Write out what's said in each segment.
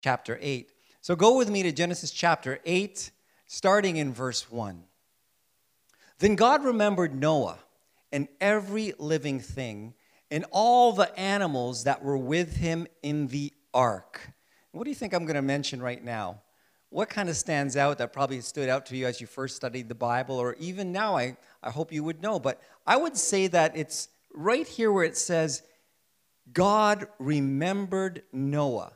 chapter 8. So go with me to Genesis chapter 8, starting in verse 1. Then God remembered Noah and every living thing and all the animals that were with him in the ark. What do you think I'm going to mention right now? What kind of stands out that probably stood out to you as you first studied the Bible, or even now, I hope you would know. But I would say that it's right here where it says, God remembered Noah.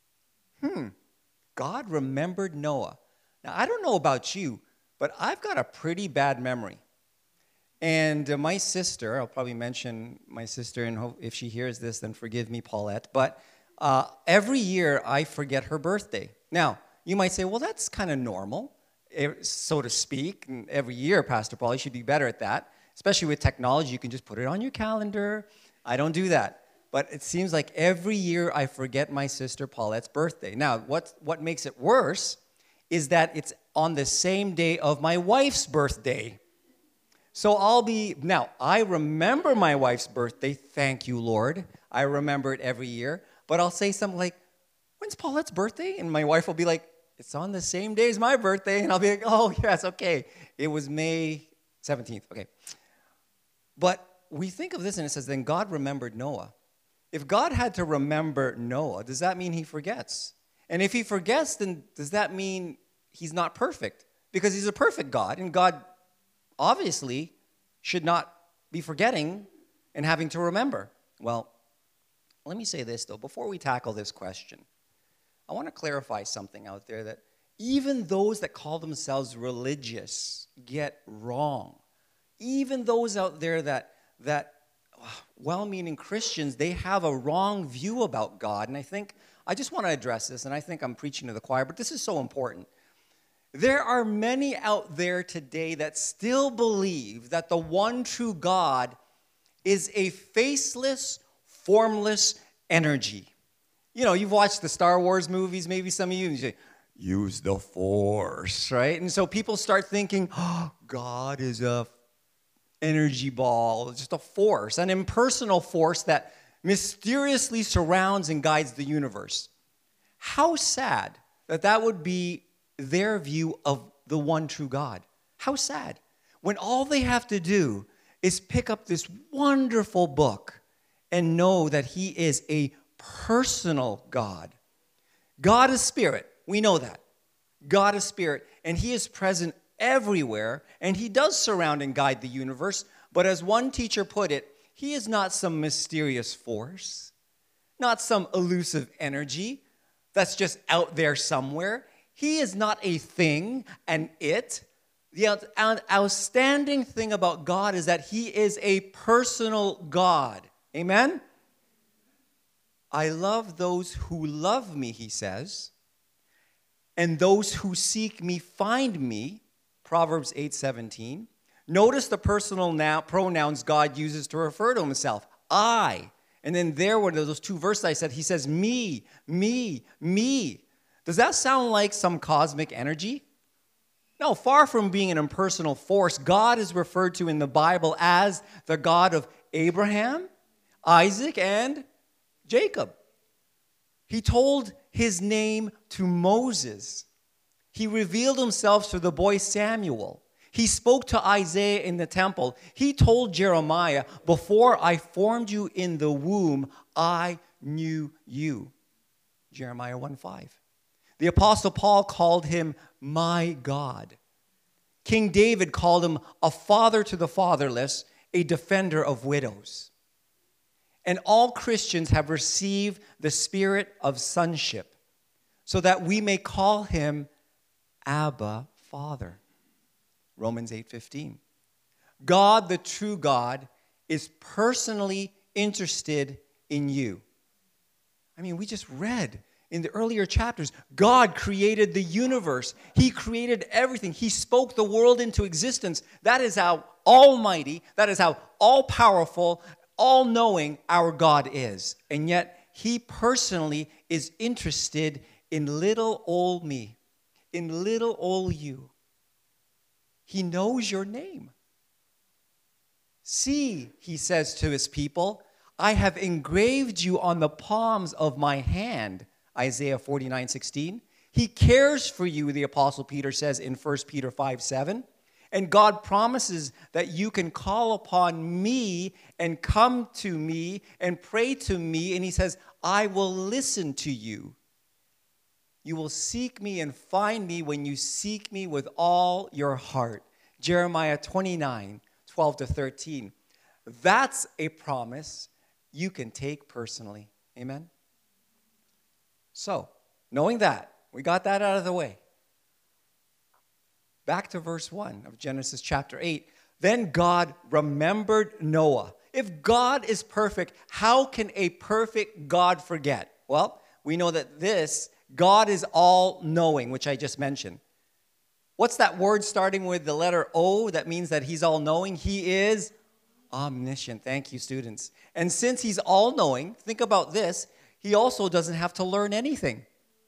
God remembered Noah. Now, I don't know about you, but I've got a pretty bad memory. And my sister, I'll probably mention my sister, and if she hears this, then forgive me, Paulette. But every year I forget her birthday. Now, you might say, well, that's kind of normal, so to speak. And every year, Pastor Paul, you should be better at that. Especially with technology, you can just put it on your calendar. I don't do that. But it seems like every year I forget my sister Paulette's birthday. Now, what makes it worse is that it's on the same day of my wife's birthday. So I remember my wife's birthday, thank you, Lord. I remember it every year. But I'll say something like, when's Paulette's birthday? And my wife will be like, it's on the same day as my birthday. And I'll be like, oh, yes, okay. It was May 17th, okay. But we think of this and it says, then God remembered Noah. If God had to remember Noah, does that mean he forgets? And if he forgets, then does that mean he's not perfect? Because he's a perfect God, and God obviously should not be forgetting and having to remember. Well, let me say this, though. Before we tackle this question, I want to clarify something out there that even those that call themselves religious get wrong. Even those out there that well-meaning Christians, they have a wrong view about God. And I just want to address this, and I think I'm preaching to the choir, but this is so important. There are many out there today that still believe that the one true God is a faceless, formless energy. You know, you've watched the Star Wars movies, maybe some of you, and you say, use the Force, right? And so people start thinking, oh, God is a energy ball, just a force, an impersonal force that mysteriously surrounds and guides the universe. How sad that would be their view of the one true God. How sad. When all they have to do is pick up this wonderful book and know that he is a personal God. God is spirit. We know that. God is spirit, and he is present everywhere, and he does surround and guide the universe. But as one teacher put it, he is not some mysterious force, not some elusive energy that's just out there somewhere. He is not a thing, and it. The outstanding thing about God is that he is a personal God. Amen? I love those who love me, he says, and those who seek me find me. Proverbs 8:17. Notice the personal pronouns God uses to refer to himself. I. And then there were those two verses I said, he says me, me, me. Does that sound like some cosmic energy? No, far from being an impersonal force, God is referred to in the Bible as the God of Abraham, Isaac, and Jacob. He told his name to Moses. He revealed himself to the boy Samuel. He spoke to Isaiah in the temple. He told Jeremiah, before I formed you in the womb, I knew you. Jeremiah 1:5. The Apostle Paul called him my God. King David called him a father to the fatherless, a defender of widows. And all Christians have received the spirit of sonship so that we may call him Abba, Father. Romans 8:15. God, the true God, is personally interested in you. I mean, we just read in the earlier chapters, God created the universe. He created everything. He spoke the world into existence. That is how almighty, that is how all-powerful, all-knowing our God is. And yet, he personally is interested in little old me, in little old you. He knows your name. See, he says to his people, I have engraved you on the palms of my hand. Isaiah 49:16. He cares for you, the Apostle Peter says in 1 Peter 5:7. And God promises that you can call upon me and come to me and pray to me. And he says, I will listen to you. You will seek me and find me when you seek me with all your heart. Jeremiah 29:12-13. That's a promise you can take personally. Amen? So, knowing that, we got that out of the way. Back to verse 1 of Genesis chapter 8. Then God remembered Noah. If God is perfect, how can a perfect God forget? Well, we know that God is all-knowing, which I just mentioned. What's that word starting with the letter O that means that he's all-knowing? He is omniscient. Thank you, students. And since he's all-knowing, think about this, he also doesn't have to learn anything.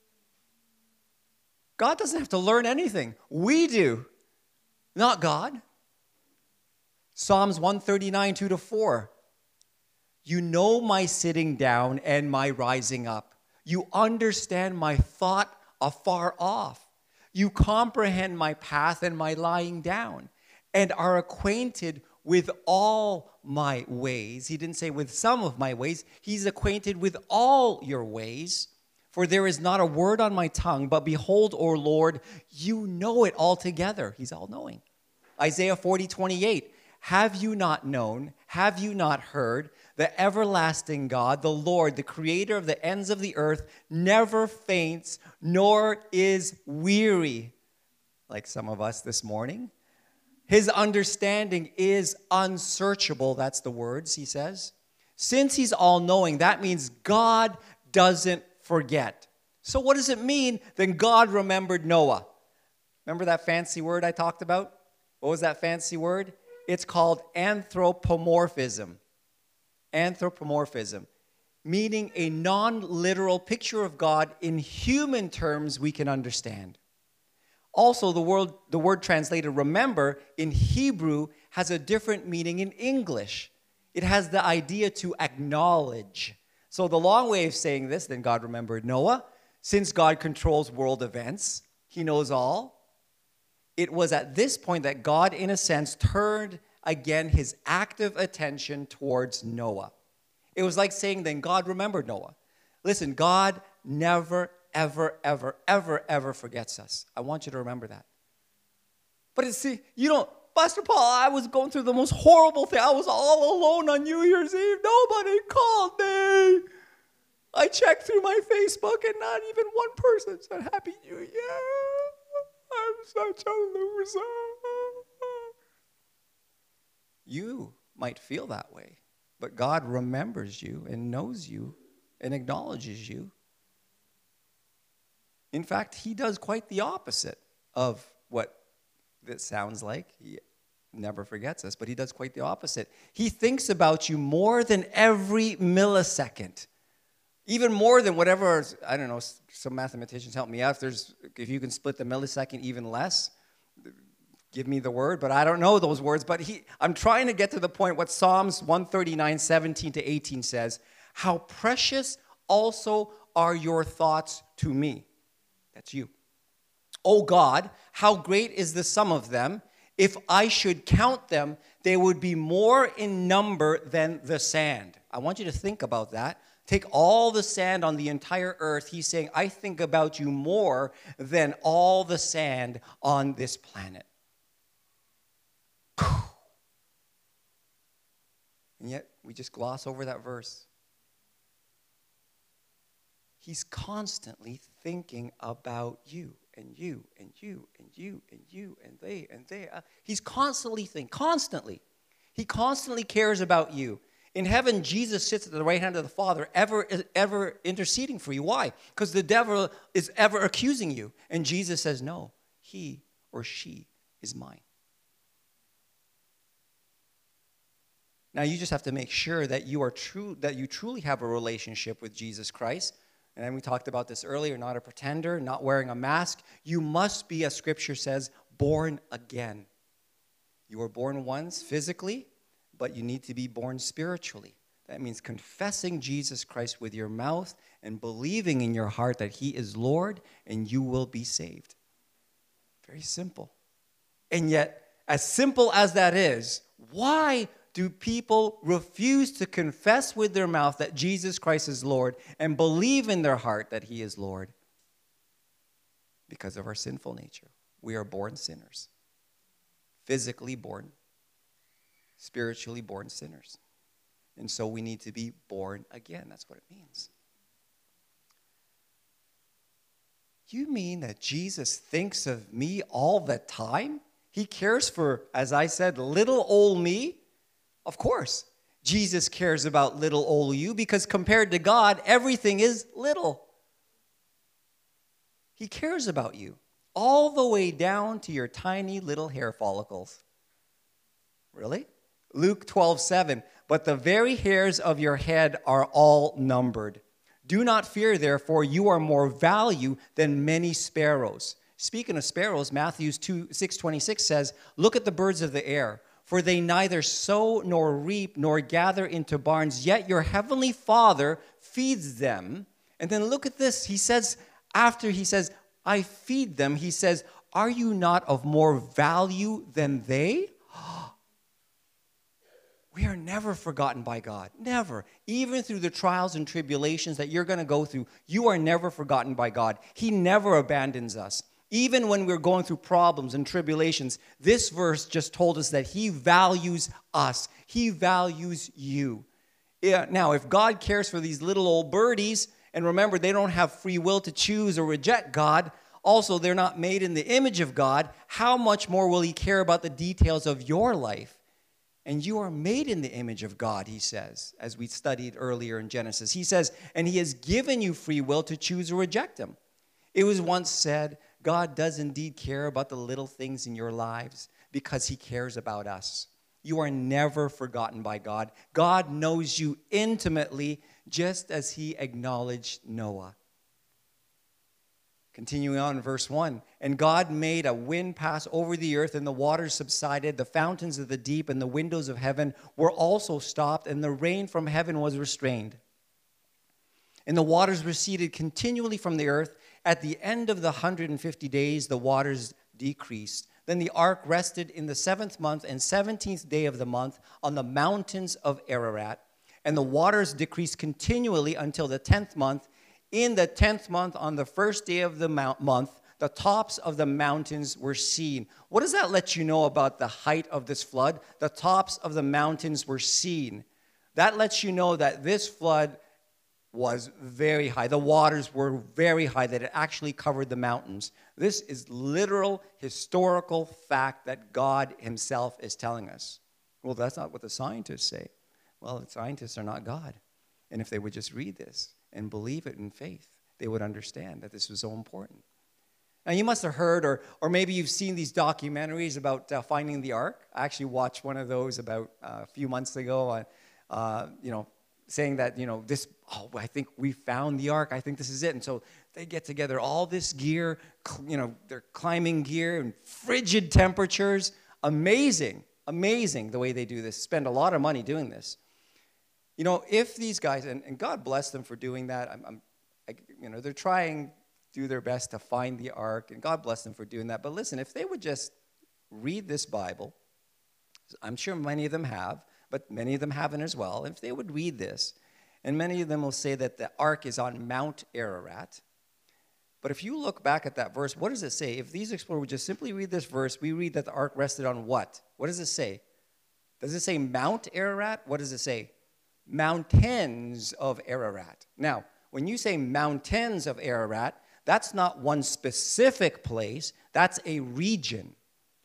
God doesn't have to learn anything. We do, not God. Psalms 139, 2-4. You know my sitting down and my rising up. You understand my thought afar off. You comprehend my path and my lying down, and are acquainted with all my ways. He didn't say with some of my ways. He's acquainted with all your ways. For there is not a word on my tongue, but behold, O Lord, you know it altogether. He's all-knowing. Isaiah 40:28. Have you not known? Have you not heard? The everlasting God, the Lord, the creator of the ends of the earth, never faints, nor is weary. Like some of us this morning. His understanding is unsearchable. That's the words, he says. Since he's all-knowing, that means God doesn't forget. So what does it mean? Then God remembered Noah. Remember that fancy word I talked about? What was that fancy word? It's called anthropomorphism. Anthropomorphism, meaning a non-literal picture of God in human terms we can understand. Also, the word translated remember in Hebrew has a different meaning in English. It has the idea to acknowledge. So the long way of saying this, then God remembered Noah. Since God controls world events, he knows all. It was at this point that God, in a sense, turned again his active attention towards Noah. It was like saying, then God remembered Noah. Listen, God never, ever, ever, ever, ever forgets us. I want you to remember that. But Pastor Paul, I was going through the most horrible thing. I was all alone on New Year's Eve. Nobody called me. I checked through my Facebook and not even one person said Happy New Year. I'm such a loser. You might feel that way, but God remembers you and knows you and acknowledges you. In fact, he does quite the opposite of what that sounds like. He never forgets us, but he does quite the opposite. He thinks about you more than every millisecond. Even more than whatever, I don't know, some mathematicians help me out. If you can split the millisecond even less, give me the word, but I don't know those words. But I'm trying to get to the point what Psalms 139, 17-18 says. How precious also are your thoughts to me. That's you. O God, how great is the sum of them. If I should count them, they would be more in number than the sand. I want you to think about that. Take all the sand on the entire earth. He's saying, I think about you more than all the sand on this planet. And yet, we just gloss over that verse. He's constantly thinking about you and you and you and you and you and they and they. He's constantly thinking, constantly. He constantly cares about you. In heaven, Jesus sits at the right hand of the Father, ever interceding for you. Why? Because the devil is ever accusing you. And Jesus says, no, he or she is mine. Now, you just have to make sure that you truly have a relationship with Jesus Christ. And then we talked about this earlier, not a pretender, not wearing a mask. You must be, as Scripture says, born again. You were born once physically, but you need to be born spiritually. That means confessing Jesus Christ with your mouth and believing in your heart that he is Lord, and you will be saved. Very simple. And yet, as simple as that is, why do people refuse to confess with their mouth that Jesus Christ is Lord and believe in their heart that he is Lord? Because of our sinful nature. We are born sinners. Physically born, spiritually born sinners. And so we need to be born again. That's what it means. You mean that Jesus thinks of me all the time? He cares for, as I said, little old me? Of course, Jesus cares about little old you, because compared to God, everything is little. He cares about you all the way down to your tiny little hair follicles. Really? Luke 12:7. But the very hairs of your head are all numbered. Do not fear, therefore, you are more value than many sparrows. Speaking of sparrows, Matthew 6:26 says, look at the birds of the air, for they neither sow nor reap nor gather into barns, yet your heavenly Father feeds them. And then look at this. He says, after he says, I feed them, he says, are you not of more value than they? We are never forgotten by God. Never. Even through the trials and tribulations that you're going to go through, you are never forgotten by God. He never abandons us. Even when we're going through problems and tribulations, this verse just told us that he values us. He values you. Yeah, now, if God cares for these little old birdies, and remember, they don't have free will to choose or reject God. Also, they're not made in the image of God. How much more will he care about the details of your life? And you are made in the image of God, he says, as we studied earlier in Genesis. He says, and he has given you free will to choose or reject him. It was once said, God does indeed care about the little things in your lives because he cares about us. You are never forgotten by God. God knows you intimately, just as he acknowledged Noah. Continuing on in verse 1, and God made a wind pass over the earth, and the waters subsided, the fountains of the deep and the windows of heaven were also stopped, and the rain from heaven was restrained. And the waters receded continually from the earth. At the end of the 150 days, the waters decreased. Then the ark rested in the 7th month and 17th day of the month on the mountains of Ararat. And the waters decreased continually until the 10th month. In the 10th month, on the first day of the month, the tops of the mountains were seen. What does that let you know about the height of this flood? The tops of the mountains were seen. That lets you know that this flood was very high. The waters were very high, that it actually covered the mountains. This is literal historical fact that God himself is telling us. Well, that's not what the scientists say. Well, the scientists are not God. And if they would just read this and believe it in faith, they would understand that this was so important. Now, you must have heard, or maybe you've seen these documentaries about finding the ark. I actually watched one of those about a few months ago, saying that, I think we found the ark. I think this is it. And so they get together all this gear, their climbing gear and frigid temperatures. Amazing the way they do this. Spend a lot of money doing this. If these guys, and God bless them for doing that, they're trying to do their best to find the ark, and God bless them for doing that. But listen, if they would just read this Bible, I'm sure many of them have, but many of them haven't as well. If they would read this, and many of them will say that the ark is on Mount Ararat. But if you look back at that verse, what does it say? If these explorers would just simply read this verse, we read that the ark rested on what? What does it say? Does it say Mount Ararat? What does it say? Mountains of Ararat. Now, when you say mountains of Ararat, that's not one specific place, that's a region.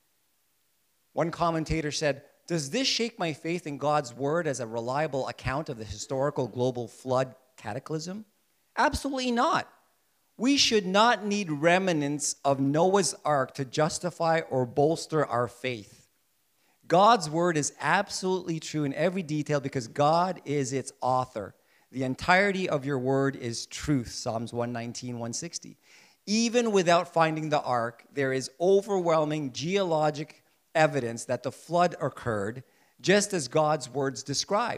One commentator said, does this shake my faith in God's word as a reliable account of the historical global flood cataclysm? Absolutely not. We should not need remnants of Noah's ark to justify or bolster our faith. God's word is absolutely true in every detail because God is its author. The entirety of your word is truth, Psalms 119, 160. Even without finding the ark, there is overwhelming geologic evidence that the flood occurred just as God's words describes.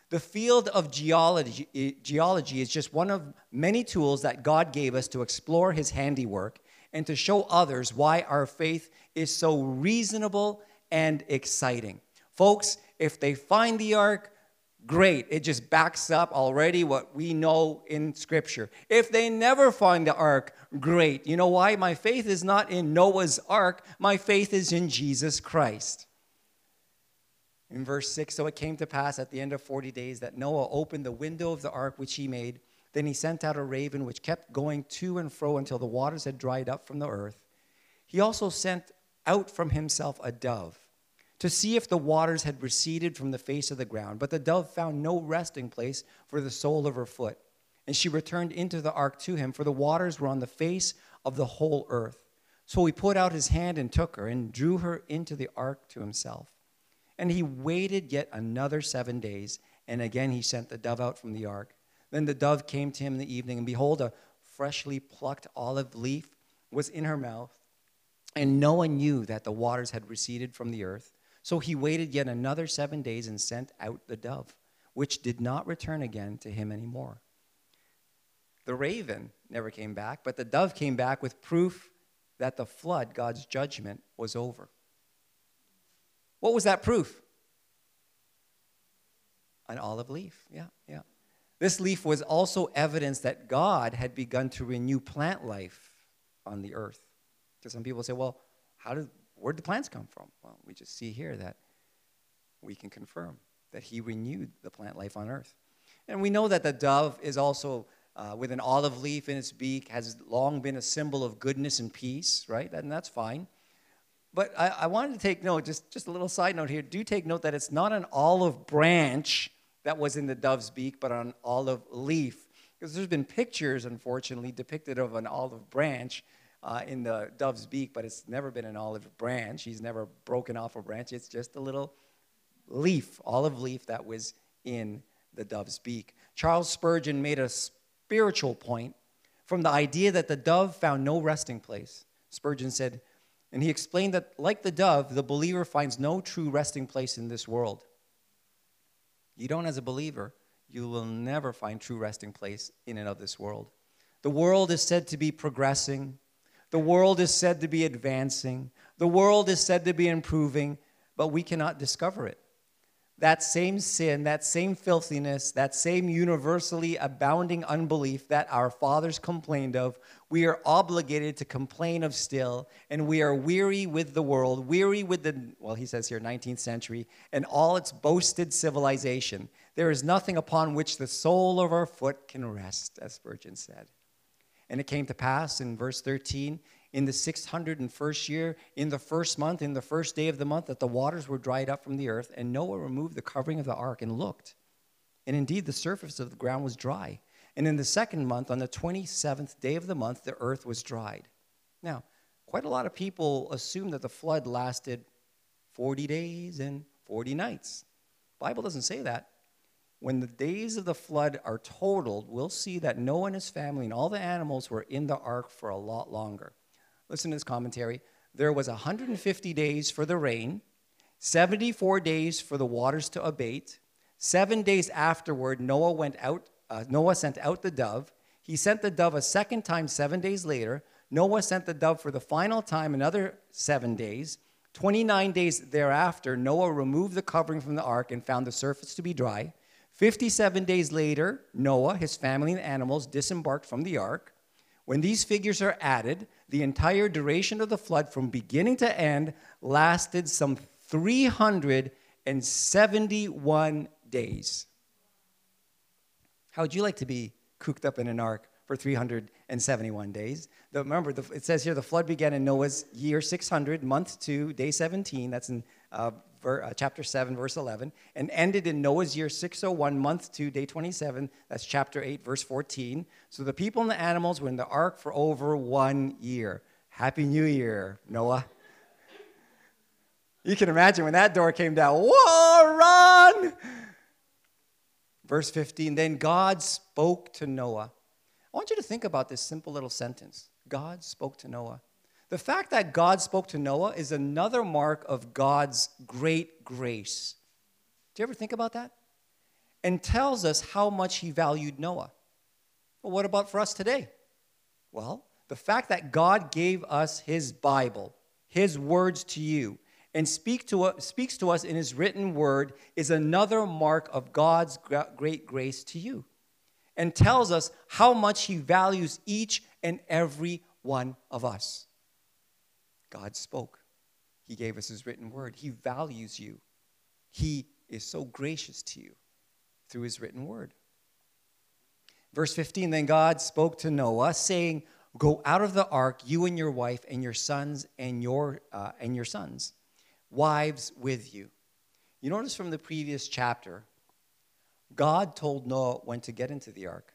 The field of geology is just one of many tools that God gave us to explore his handiwork and to show others why our faith is so reasonable and exciting. Folks, if they find the ark, great. It just backs up already what we know in Scripture. If they never find the ark, great. You know why? My faith is not in Noah's ark. My faith is in Jesus Christ. In verse 6, so it came to pass at the end of 40 days that Noah opened the window of the ark which he made. Then he sent out a raven which kept going to and fro until the waters had dried up from the earth. He also sent out from himself a dove to see if the waters had receded from the face of the ground. But the dove found no resting place for the sole of her foot. And she returned into the ark to him, for the waters were on the face of the whole earth. So he put out his hand and took her and drew her into the ark to himself. And he waited yet another 7 days, and again he sent the dove out from the ark. Then the dove came to him in the evening, and behold, a freshly plucked olive leaf was in her mouth. And Noah knew that the waters had receded from the earth. So he waited yet another 7 days and sent out the dove, which did not return again to him anymore. The raven never came back, but the dove came back with proof that the flood, God's judgment, was over. What was that proof? An olive leaf, yeah. This leaf was also evidence that God had begun to renew plant life on the earth. Because some people say, well, where did the plants come from? Well, we just see here that we can confirm that he renewed the plant life on earth. And we know that the dove is also, with an olive leaf in its beak, has long been a symbol of goodness and peace, right? And that's fine. But I wanted to take note, just a little side note here. Do take note that it's not an olive branch that was in the dove's beak, but an olive leaf. Because there's been pictures, unfortunately, depicted of an olive branch in the dove's beak, but it's never been an olive branch. He's never broken off a branch. It's just a little leaf, olive leaf that was in the dove's beak. Charles Spurgeon made a spiritual point from the idea that the dove found no resting place. Spurgeon said, and he explained that, like the dove, the believer finds no true resting place in this world. You don't, as a believer, you will never find true resting place in and of this world. The world is said to be progressing. The world is said to be advancing. The world is said to be improving, but we cannot discover it. That same sin, that same filthiness, that same universally abounding unbelief that our fathers complained of, we are obligated to complain of still, and we are weary with the world, weary with he says here, 19th century, and all its boasted civilization. There is nothing upon which the sole of our foot can rest, as Spurgeon said. And it came to pass in verse 13, in the 601st year, in the first month, in the first day of the month, that the waters were dried up from the earth, and Noah removed the covering of the ark and looked. And indeed, the surface of the ground was dry. And in the second month, on the 27th day of the month, the earth was dried. Now, quite a lot of people assume that the flood lasted 40 days and 40 nights. The Bible doesn't say that. When the days of the flood are totaled, we'll see that Noah and his family and all the animals were in the ark for a lot longer. Listen to this commentary. There was 150 days for the rain, 74 days for the waters to abate. 7 days afterward, Noah sent out the dove. He sent the dove a second time 7 days later. Noah sent the dove for the final time another 7 days. 29 days thereafter, Noah removed the covering from the ark and found the surface to be dry. 57 days later, Noah, his family, and animals disembarked from the ark. When these figures are added, the entire duration of the flood from beginning to end lasted some 371 days. How would you like to be cooped up in an ark for 371 days? Remember, it says here the flood began in Noah's year 600, month 2, day 17. That's in chapter 7, verse 11. And ended in Noah's year 601, month 2, day 27. That's chapter 8, verse 14. So the people and the animals were in the ark for over 1 year. Happy New Year, Noah. You can imagine when that door came down. Whoa, run! Verse 15, then God spoke to Noah. I want you to think about this simple little sentence. God spoke to Noah. The fact that God spoke to Noah is another mark of God's great grace. Do you ever think about that? and tells us how much he valued Noah. Well, what about for us today? Well, the fact that God gave us his Bible, his words to you, and speaks to us in his written word is another mark of God's great grace to you, and tells us how much he values each and every one of us. God spoke. He gave us his written word. He values you. He is so gracious to you through his written word. Verse 15, then God spoke to Noah, saying, go out of the ark, you and your wife and your sons and your sons, wives with you. You notice from the previous chapter, God told Noah when to get into the ark.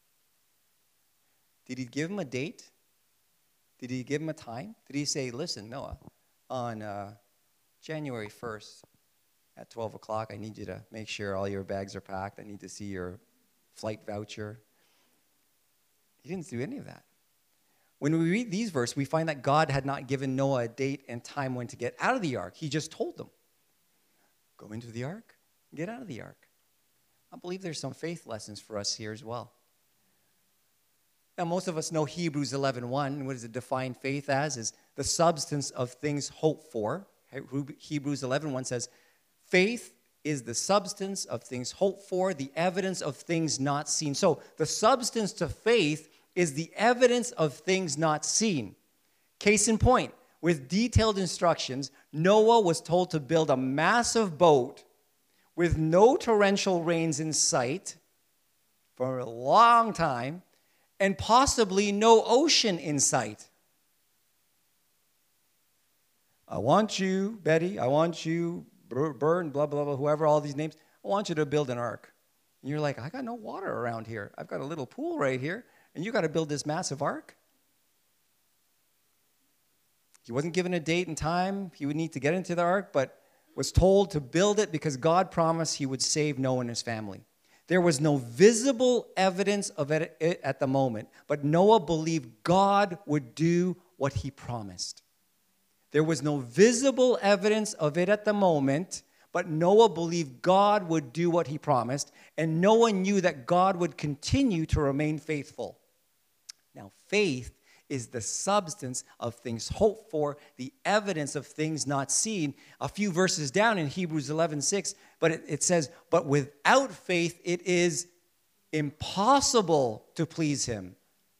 Did he give him a date? Did he give him a time? Did he say, listen, Noah, on January 1st at 12 o'clock, I need you to make sure all your bags are packed. I need to see your flight voucher. He didn't do any of that. When we read these verses, we find that God had not given Noah a date and time when to get out of the ark. He just told them, go into the ark, get out of the ark. I believe there's some faith lessons for us here as well. Now, most of us know Hebrews 11:1. What does it define faith as? Is the substance of things hoped for. Hebrews 11:1 says, faith is the substance of things hoped for, the evidence of things not seen. So the substance to faith is the evidence of things not seen. Case in point, with detailed instructions, Noah was told to build a massive boat with no torrential rains in sight for a long time, and possibly no ocean in sight. I want you, Betty, I want you, Bern, blah, blah, blah, whoever, all these names, I want you to build an ark. And you're like, I got no water around here. I've got a little pool right here, and you got to build this massive ark? He wasn't given a date and time he would need to get into the ark, but was told to build it because God promised he would save Noah and his family. There was no visible evidence of it at the moment, but Noah believed God would do what he promised. There was no visible evidence of it at the moment, but Noah believed God would do what he promised, and Noah knew that God would continue to remain faithful. Now, faith is the substance of things hoped for, the evidence of things not seen. A few verses down in Hebrews 11:6, but it says, but without faith it is impossible to please him.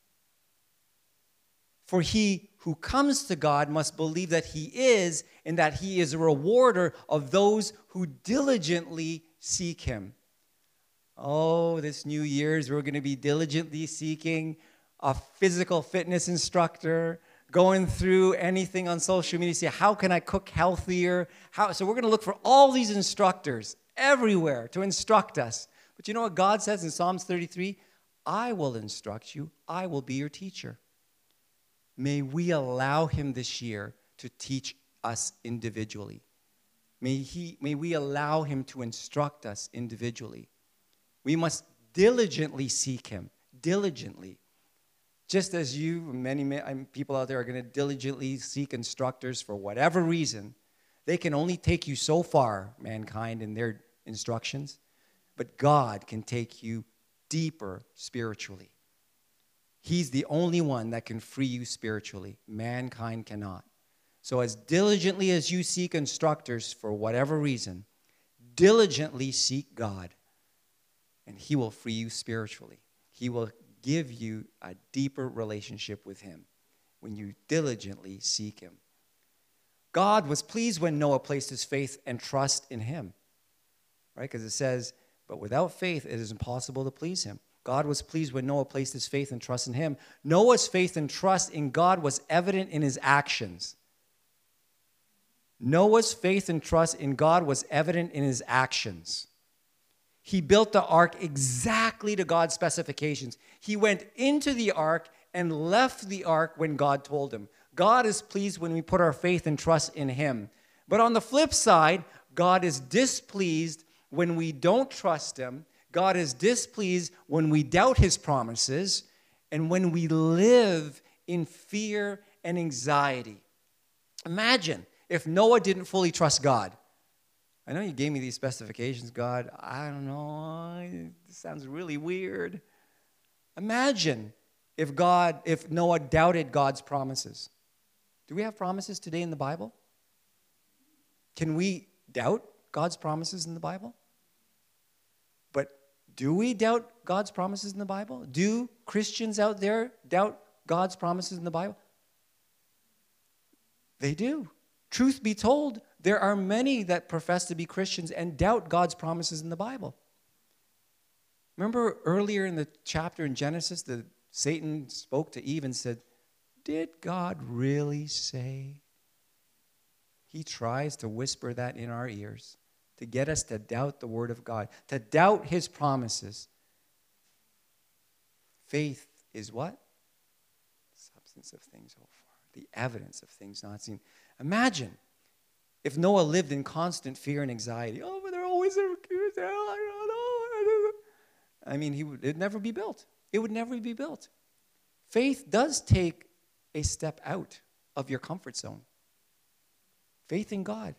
For he who comes to God must believe that he is, and that he is a rewarder of those who diligently seek him. Oh, this New Year's, we're going to be diligently seeking a physical fitness instructor, going through anything on social media, say, how can I cook healthier? So we're going to look for all these instructors everywhere to instruct us. But you know what God says in Psalms 33? I will instruct you. I will be your teacher. May we allow him this year to teach us individually. May we allow him to instruct us individually. We must diligently seek him, diligently. Just as you, many people out there are going to diligently seek instructors for whatever reason, they can only take you so far, mankind, in their instructions. But God can take you deeper spiritually. He's the only one that can free you spiritually. Mankind cannot. So as diligently as you seek instructors for whatever reason, diligently seek God, and he will free you spiritually. He will give you a deeper relationship with him when you diligently seek him. God was pleased when Noah placed his faith and trust in him, right? Because it says, but without faith, it is impossible to please him. God was pleased when Noah placed his faith and trust in him. Noah's faith and trust in God was evident in his actions. Noah's faith and trust in God was evident in his actions. He built the ark exactly to God's specifications. He went into the ark and left the ark when God told him. God is pleased when we put our faith and trust in him. But on the flip side, God is displeased when we don't trust him. God is displeased when we doubt his promises and when we live in fear and anxiety. Imagine if Noah didn't fully trust God. I know you gave me these specifications, God. I don't know. It sounds really weird. Imagine if Noah doubted God's promises. Do we have promises today in the Bible? Can we doubt God's promises in the Bible? But do we doubt God's promises in the Bible? Do Christians out there doubt God's promises in the Bible? They do. Truth be told, there are many that profess to be Christians and doubt God's promises in the Bible. Remember earlier in the chapter in Genesis, Satan spoke to Eve and said, "Did God really say?" He tries to whisper that in our ears to get us to doubt the word of God, to doubt his promises. Faith is what? Substance of things hoped for, the evidence of things not seen. Imagine if Noah lived in constant fear and anxiety. Oh, but they're always accused. I don't know. I mean, it'd never be built. It would never be built. Faith does take a step out of your comfort zone. Faith in God.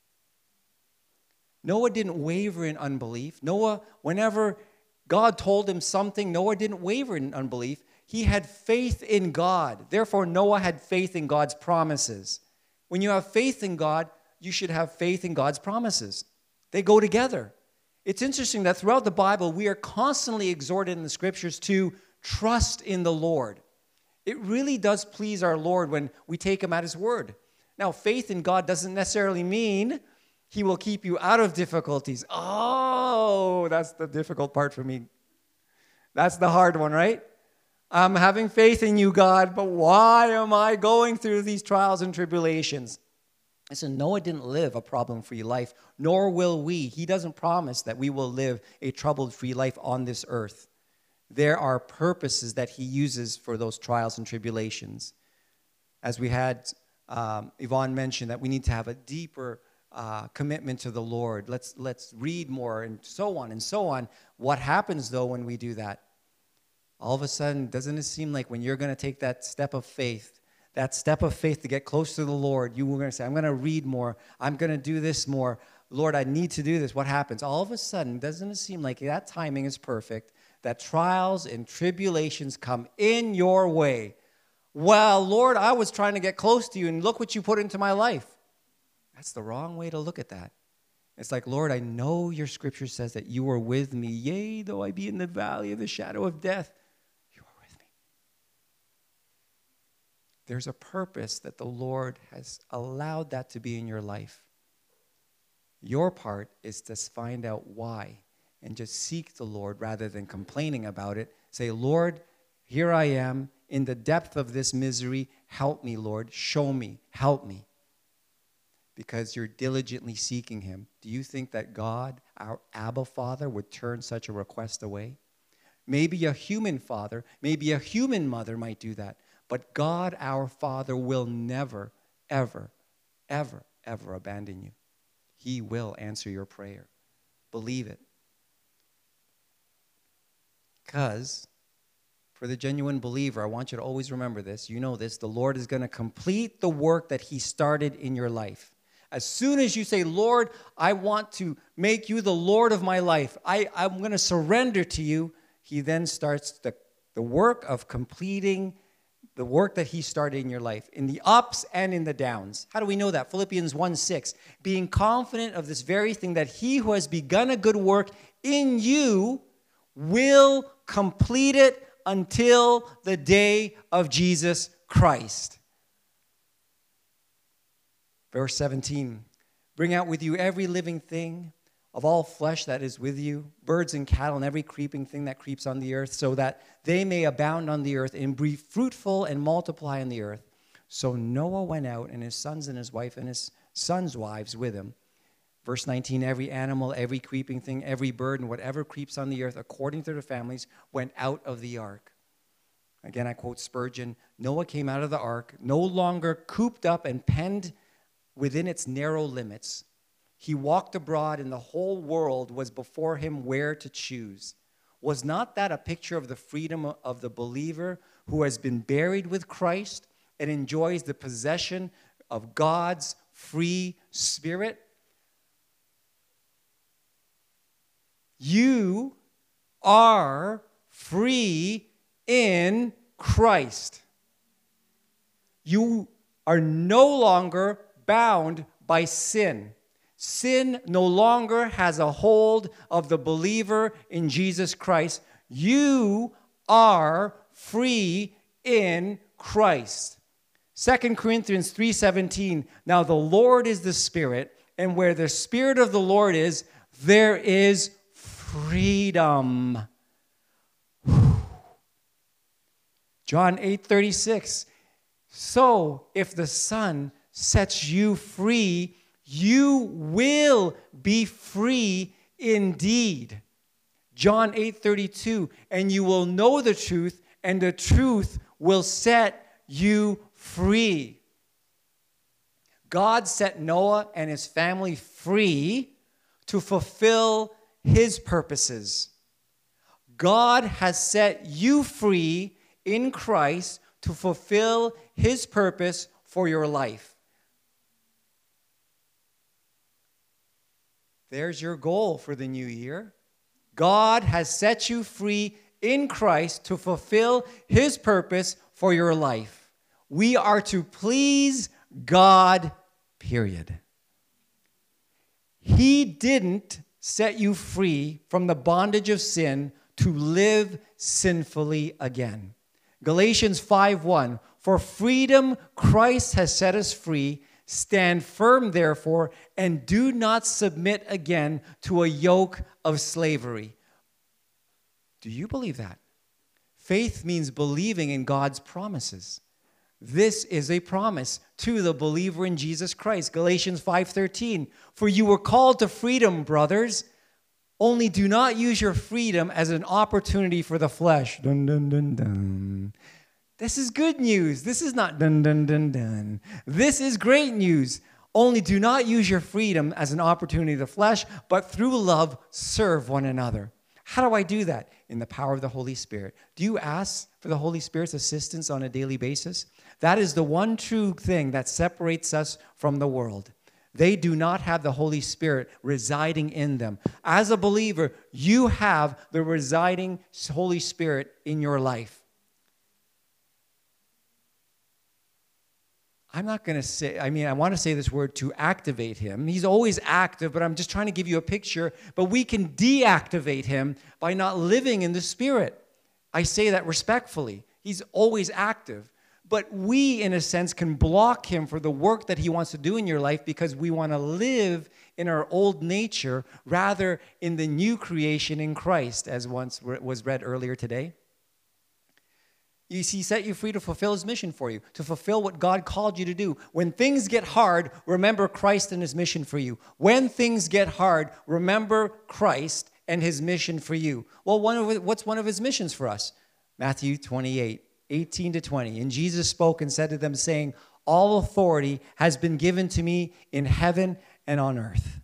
Noah didn't waver in unbelief. Noah, whenever God told him something, Noah didn't waver in unbelief. He had faith in God. Therefore, Noah had faith in God's promises. When you have faith in God, you should have faith in God's promises. They go together. It's interesting that throughout the Bible, we are constantly exhorted in the scriptures to trust in the Lord. It really does please our Lord when we take him at his word. Now, faith in God doesn't necessarily mean he will keep you out of difficulties. Oh, that's the difficult part for me. That's the hard one, right? I'm having faith in you, God, but why am I going through these trials and tribulations? Listen, Noah didn't live a problem-free life, nor will we. He doesn't promise that we will live a trouble-free life on this earth. There are purposes that he uses for those trials and tribulations. As we had Yvonne mentioned, that we need to have a deeper commitment to the Lord. Let's read more and so on and so on. What happens, though, when we do that? All of a sudden, doesn't it seem like when you're going to take that step of faith to get close to the Lord, you were going to say, I'm going to read more. I'm going to do this more. Lord, I need to do this. What happens? All of a sudden, doesn't it seem like that timing is perfect, that trials and tribulations come in your way? Well, Lord, I was trying to get close to you, and look what you put into my life. That's the wrong way to look at that. It's like, Lord, I know your scripture says that you are with me. Yea, though I be in the valley of the shadow of death, you are with me. There's a purpose that the Lord has allowed that to be in your life. Your part is to find out why and just seek the Lord rather than complaining about it. Say, Lord, here I am in the depth of this misery. Help me, Lord. Show me. Help me. Because you're diligently seeking him. Do you think that God, our Abba Father, would turn such a request away? Maybe a human father, maybe a human mother might do that. But God, our Father, will never, ever, ever, ever abandon you. He will answer your prayer. Believe it. Because for the genuine believer, I want you to always remember this. You know this. The Lord is going to complete the work that he started in your life. As soon as you say, Lord, I want to make you the Lord of my life. I'm going to surrender to you. He then starts the work of completing the work that he started in your life, in the ups and in the downs. How do we know that? Philippians 1:6, being confident of this very thing, that he who has begun a good work in you will complete it until the day of Jesus Christ. Verse 17, bring out with you every living thing of all flesh that is with you, birds and cattle and every creeping thing that creeps on the earth, so that they may abound on the earth and be fruitful and multiply on the earth. So Noah went out, and his sons and his wife and his sons' wives with him. Verse 19, every animal, every creeping thing, every bird, and whatever creeps on the earth, according to their families, went out of the ark. Again, I quote Spurgeon, Noah came out of the ark, no longer cooped up and penned within its narrow limits. He walked abroad, and the whole world was before him where to choose. Was not that a picture of the freedom of the believer who has been buried with Christ and enjoys the possession of God's free spirit? You are free in Christ. You are no longer bound by sin. Sin no longer has a hold of the believer in Jesus Christ. You are free in Christ. 2 Corinthians 3:17, now the Lord is the Spirit, and where the Spirit of the Lord is, there is freedom. John 8:36, so if the Son sets you free, you will be free indeed. John 8:32, and you will know the truth, and the truth will set you free. God set Noah and his family free to fulfill his purposes. God has set you free in Christ to fulfill his purpose for your life. There's your goal for the new year. God has set you free in Christ to fulfill his purpose for your life. We are to please God, period. He didn't set you free from the bondage of sin to live sinfully again. Galatians 5:1, for freedom Christ has set us free. Stand firm, therefore, and do not submit again to a yoke of slavery. Do you believe that? Faith means believing in God's promises. This is a promise to the believer in Jesus Christ. Galatians 5:13, for you were called to freedom, brothers. Only do not use your freedom as an opportunity for the flesh. Dun, dun, dun, dun. This is good news. This is not dun, dun, dun, dun. This is great news. Only do not use your freedom as an opportunity of the flesh, but through love serve one another. How do I do that? In the power of the Holy Spirit. Do you ask for the Holy Spirit's assistance on a daily basis? That is the one true thing that separates us from the world. They do not have the Holy Spirit residing in them. As a believer, you have the residing Holy Spirit in your life. I'm not going to say, I want to say this word to activate him. He's always active, but I'm just trying to give you a picture. But we can deactivate him by not living in the Spirit. I say that respectfully. He's always active. But we, in a sense, can block him for the work that he wants to do in your life because we want to live in our old nature rather in the new creation in Christ, as once was read earlier today. He set you free to fulfill his mission for you, to fulfill what God called you to do. When things get hard, remember Christ and his mission for you. When things get hard, remember Christ and his mission for you. Well, what's one of his missions for us? Matthew 28:18-20. And Jesus spoke and said to them, saying, all authority has been given to me in heaven and on earth.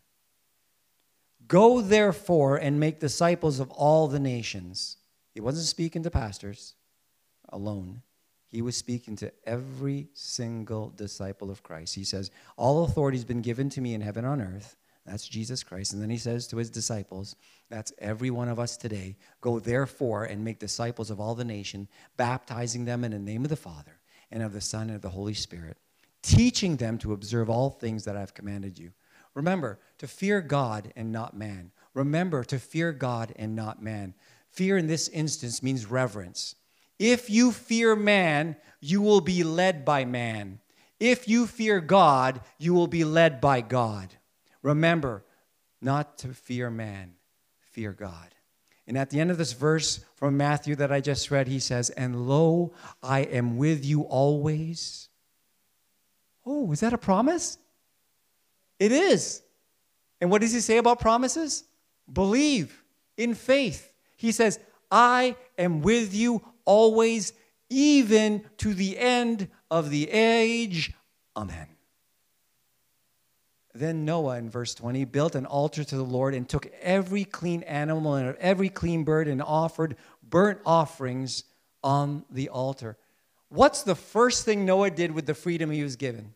Go therefore and make disciples of all the nations. He wasn't speaking to pastors alone. He was speaking to every single disciple of Christ. He says, all authority has been given to me in heaven and on earth. That's Jesus Christ. And then he says to his disciples, that's every one of us today, go therefore and make disciples of all the nation, baptizing them in the name of the Father and of the Son and of the Holy Spirit, teaching them to observe all things that I've commanded you. Remember, to fear God and not man. Remember, to fear God and not man. Fear in this instance means reverence. If you fear man, you will be led by man. If you fear God, you will be led by God. Remember, not to fear man, fear God. And at the end of this verse from Matthew that I just read, he says, and lo, I am with you always. Oh, is that a promise? It is. And what does he say about promises? Believe in faith. He says, I am with you always, even to the end of the age. Amen. Then Noah, in verse 20, built an altar to the Lord and took every clean animal and every clean bird and offered burnt offerings on the altar. What's the first thing Noah did with the freedom he was given?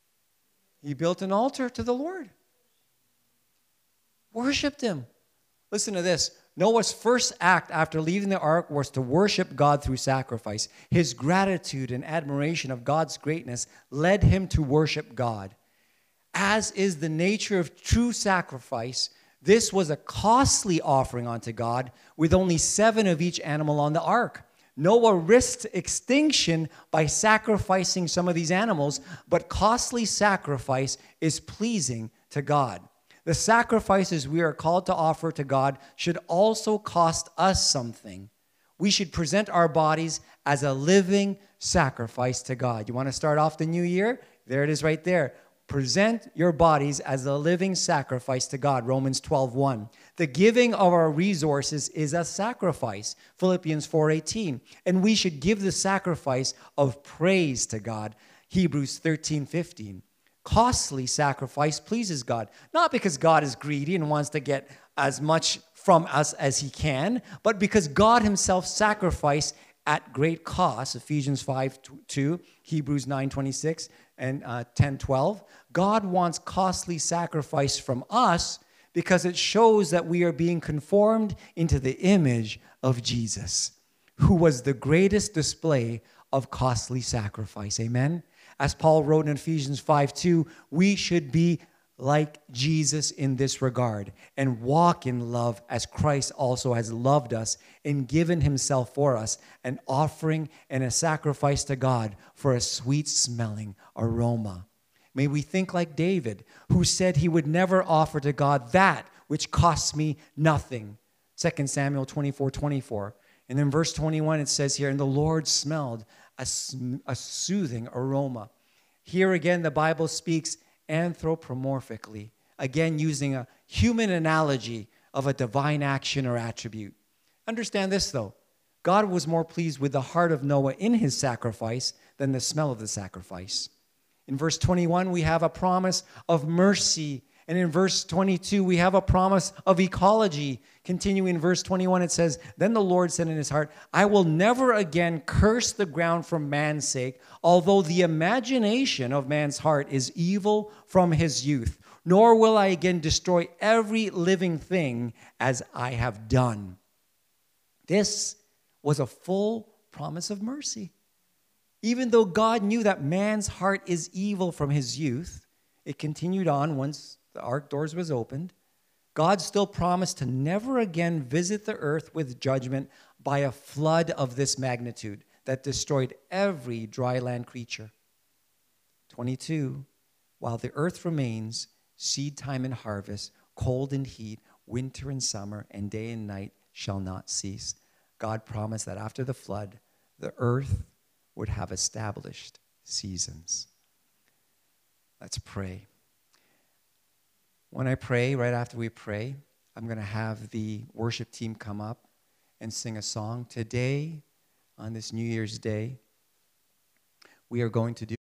He built an altar to the Lord. Worshipped him. Listen to this. Noah's first act after leaving the ark was to worship God through sacrifice. His gratitude and admiration of God's greatness led him to worship God. As is the nature of true sacrifice, this was a costly offering unto God, with only 7 of each animal on the ark. Noah risked extinction by sacrificing some of these animals, but costly sacrifice is pleasing to God. The sacrifices we are called to offer to God should also cost us something. We should present our bodies as a living sacrifice to God. You want to start off the new year? There it is right there. Present your bodies as a living sacrifice to God, Romans 12:1. The giving of our resources is a sacrifice, Philippians 4:18. And we should give the sacrifice of praise to God, Hebrews 13:15. Costly sacrifice pleases God, not because God is greedy and wants to get as much from us as he can, but because God himself sacrificed at great cost, Ephesians 5:2, Hebrews 9:26, and 10:12. God wants costly sacrifice from us because it shows that we are being conformed into the image of Jesus, who was the greatest display of costly sacrifice. Amen? As Paul wrote in Ephesians 5:2, we should be like Jesus in this regard and walk in love as Christ also has loved us and given himself for us, an offering and a sacrifice to God for a sweet-smelling aroma. May we think like David, who said he would never offer to God that which costs me nothing. 2 Samuel 24:24. And then verse 21, it says here, and the Lord smelled a soothing aroma. Here again, the Bible speaks anthropomorphically, again using a human analogy of a divine action or attribute. Understand this, though. God was more pleased with the heart of Noah in his sacrifice than the smell of the sacrifice. In verse 21, we have a promise of mercy. And in verse 22, we have a promise of ecology. Continuing in verse 21, it says, then the Lord said in his heart, I will never again curse the ground for man's sake, although the imagination of man's heart is evil from his youth. Nor will I again destroy every living thing as I have done. This was a full promise of mercy. Even though God knew that man's heart is evil from his youth, it continued on once the ark doors was opened. God still promised to never again visit the earth with judgment by a flood of this magnitude that destroyed every dry land creature. 22, while the earth remains, seed time and harvest, cold and heat, winter and summer, and day and night shall not cease. God promised that after the flood, the earth would have established seasons. Let's pray. When I pray, right after we pray, I'm going to have the worship team come up and sing a song. Today, on this New Year's Day, we are going to do